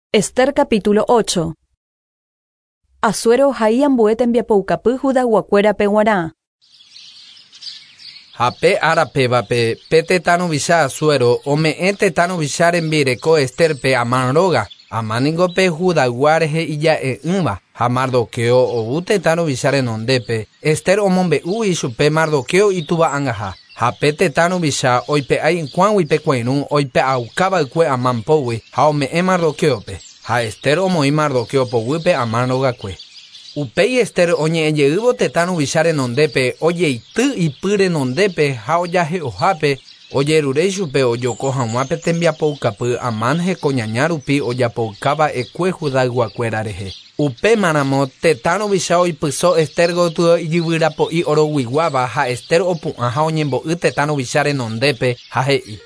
Ester capítulo 8. Asuero hai ambuete mbiapoukapy Hudaguakuéra peguara. Hape arapevape pe tetãnovicha Asuero ome'ẽ tetãnovicha rembireko Estérpe Amánroga amáningópe Hudagua rehe ija'e'ỹva ha Mardoqueo ou tetãnovicha renondépe Ester omombe'u ichupe Mardoqueo ituva'ãngaha. Hape tetãnovicha oipe'ái kuãgui pekuẽrũ oipe'aukava'ekue Amánpogui ha ome'ẽ Mardoqueópe. Ha Ester omoĩ Mardoqueo poguýpe Amánrogakue. Upéi Ester oñe'ẽjeývo tetãnovicha renondépe ojeity ipy renondépe ha ojahe'ohápe ojerure ichupe ojoko hag̃uápe tembiapoukapy Amán hekoñaña rupi ojapoukava'ekue Hudaguakuéra rehe. Upémaramo tetãnovicha oipyso Ester gotyo ijyvyrapo'i oroguiguáva ha Ester opu'ã ha oñembo'y tetãnovicha renondépe ha he'i: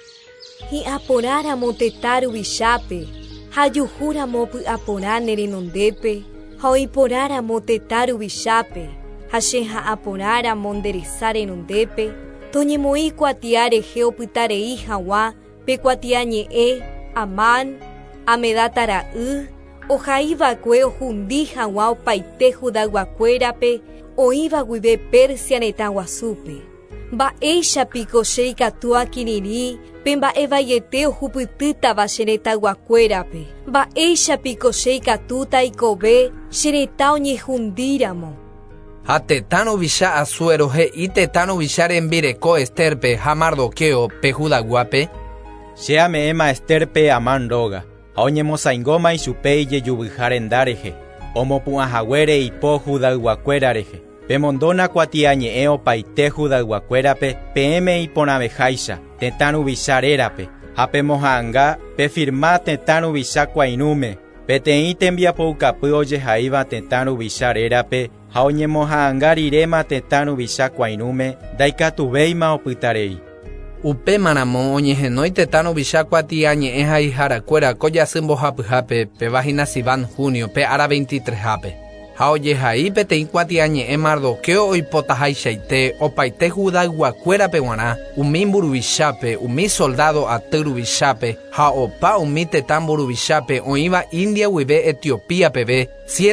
Hi'aporáramo tetãrovichápe ha juhúramo py'aporã nerenondépe ha oiporáramo tetãrovichápe ha cheha'aporáramo nderesa renondépe toñemoĩ kuatia rehe opytarei hag̃ua pe kuatia ñe'ẽ Amán Amedata ra'y ohaívakue ohundi hag̃ua opaite Hudaguakuérape oĩva guive Persia retã guasúpe. Mba'éichapiko che ikatu akirirĩ pe mba'e vaiete ohupytýtava che retã guakuérape. Mba'éichapiko che ikatúta ikove che retã oñehundíramo. Ha tetãnovicha Asuero he'i tetãnovicha rembireko Estérpe ha Mardoqueo pe Hudaguápe: Che ame'ẽma Estérpe Amánroga ha oñemosãingóma ichupe ijejuvyha renda rehe omopu'ãhaguére ipo Hudaguakuéra rehe. Pemondóna kuatia ñe'ẽ opaite Hudaguakuérape peẽme iporãveháicha tetãnovicha rérape ha pemohãnga pefirma tetãnovicha kuãirũme peteĩ tembiapoukapy ojehaíva tetãnovicha rérape ha oñemohãnga riréma tetãnovicha kuãirũme ndaikatuvéima opytarei. Upémaramo oñehenói tetãnovicha kuatia ñe'ẽ haiharakuéra ko jasy mbohapyhápe pe Vagina Sivan Junio pe ára 23-ápe. Ha ojehai peteĩ kuatia ñe'ẽ Mardoqueo oipotahaichaite opaite Hudaguakuérape g̃uarã umi mburuvichápe umi soldado aty ruvichápe ha opa umi tetã mburuvichápe oĩva India guive Etiopía peve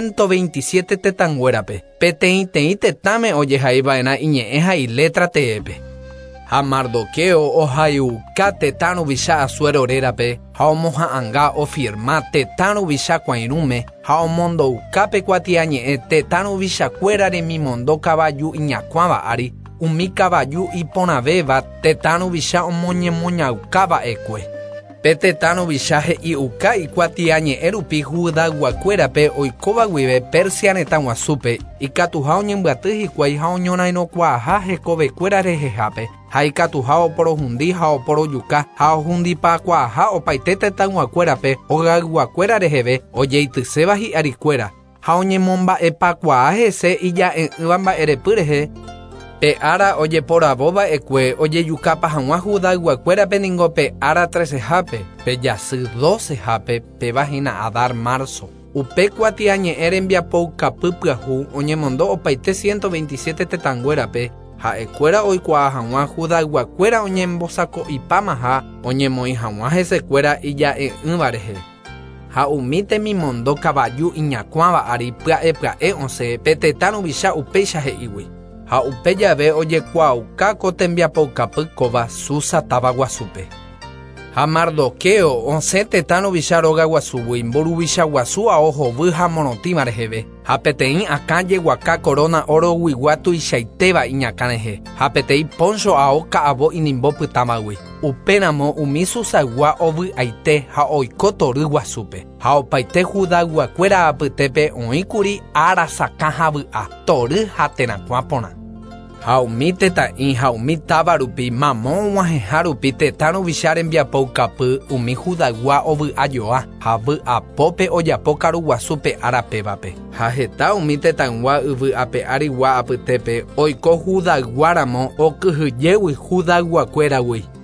127 tetãnguérape. Peteĩteĩ tetãme ojehaiva'erã iñe'ẽ ha iletra teépe. Ha Mardoqueo ohayuka tetãnovicha Asuero rérape ha omoha'ãnga ofirma tetãnovicha kuãirũme ha omondoukápe kuatia ñe'ẽ tetãnovichakuéra remimondo kavaju iñakuãva ári umi kavaju iporãvéva tetãnovicha omoñemoñaukava'ekue. Pe tetãnovicha he'iuka ikuatia ñe'ẽ rupi Hudaguakuérape oikóva guive Persia retã guasúpe ikatuha oñembyaty hikuái ha oñorairõkuaaha hekovekuéra rehehápe ha ikatuha oporohundi ha oporojuka ha ohundipakuaaha opaite tetãguakuérape Hudaguakuéra reheve ojeityséva hi'arikuéra ha oñemomba'epakuaa hese ija'e'ỹva mba'erepy rehe. Pe ára ojeporavova'ekue ojejukápa hag̃ua Hudaguakuérape ningo pe ára 13-ápe pe jasy 12-ápe pe Vagina Adar Marzo. Upe kuatia ñe'ẽ rembiapoukapy pyahu oñemondo opaite 127 tetãnguérape ha'ekuéra oikuaa hag̃ua Hudaguakuéra oñembosako'ipáma ha oñemoĩ hag̃ua hesekuéra ija'e'ỹva rehe. Ha umi temimondo kavaju iñakuãva ári pya'e osẽ pe tetãnovicha upéicha he'ígui. Ha upe jave ojekuaauka ko tembiapoukapy kóva Susa táva guasúpe. Ha Mardoqueo osẽ tetãnovicha róga guasúgui mburuvicha guasu aohovy ha morotĩva reheve. Ha peteĩ akã jeguaka corona oroguigua tuichaitéva iñakã rehe. Ha peteĩ poncho ao ka'avo inimbo pytãvagui. Upéramo umi Susagua ovy'aite ha oiko tory guasúpe. Ha opaite Hudaguakuéra apytépe oĩkuri arasakã havy'a tory ha terakuã porã. Ha umi tetã'i ha umi táva rupi mamó og̃uahẽha rupi tetãnovicha rembiapoukapy umi Hudagua ovy'ajoa ha vy'apópe ojapo karuguasúpe árapevape. Ha heta umi tetãngua yvy'ape arigua apytépe oiko Hudaguáramo okyhyjégui Hudaguakuéragui.